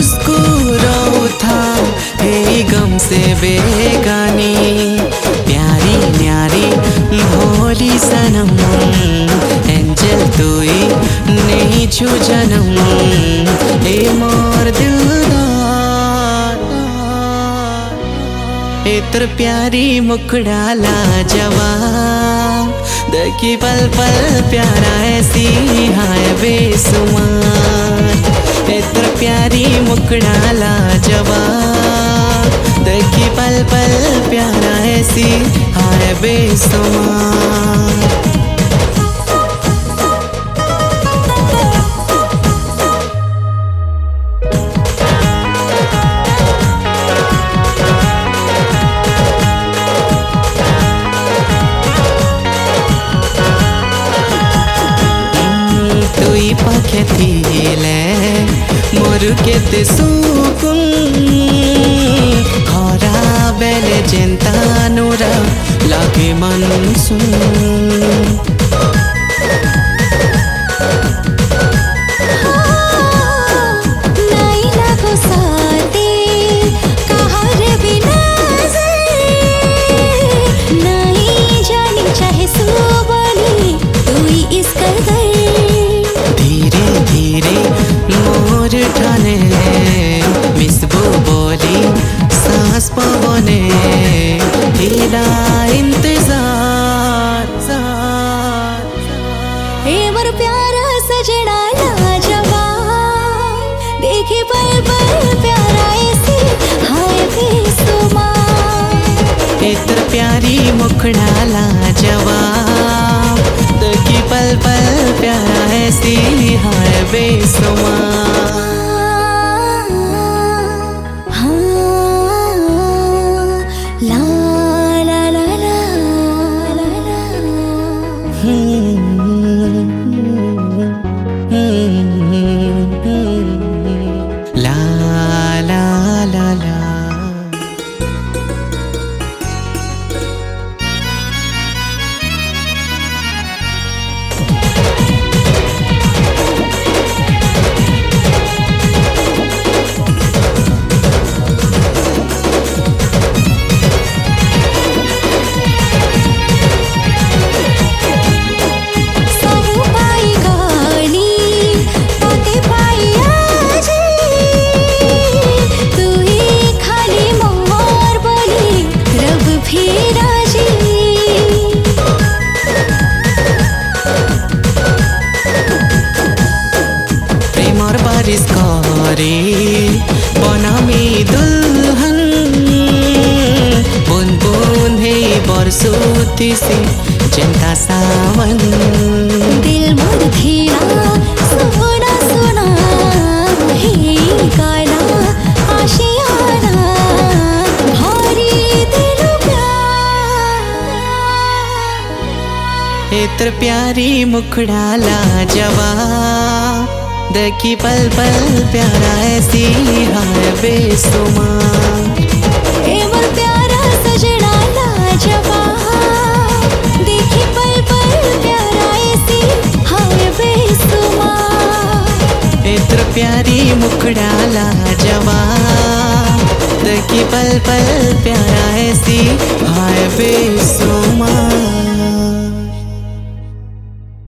मुस्कुराओ था हे गम से बेगानी, प्यारी न्यारी भोली सनम, एंजल तू ही नहीं छू जन्म, ए मोर दिलदार, इतर प्यारी मुखड़ा लाजवाब, देखी पल पल प्यारा ऐसी हाय बेसुमार, इतर प्यारी मुखड़ा लाजवाब, देखी पल पल प्यारा ऐसी हाय बेसुमार। पाखे थीले मोर केते सुकुन, खरा बेले जेंता नूरा लागे मन सुन, सांस पवने तेरा इंतजार, एवर प्यारा सजना लाजवाब, देखी पल पल प्यारा ऐसी हाय बेसुमार, इतर प्यारी मुखड़ा लाजवाब, देखी पल पल प्यारा ऐसी हाय बेसुमार। बारिश करे बनामी दुल्हन, बुन बुन है बरसोती से जनता सावन, दिल मोर धीरा सोना सोना ही काला आशियाना, भारी दिल प्यार, इतर प्यारी मुखड़ा लाजवाब, देखी पल पल प्यारा ऐसी हाय बेसुमार, एवर प्यारा सजना लाजवाब, देखी पल पल प्यारा ऐसी हाय बेसुमार, इतर प्यारी मुखड़ा लाजवाब, देखी पल पल प्यारा ऐसी हाय बेसुमार।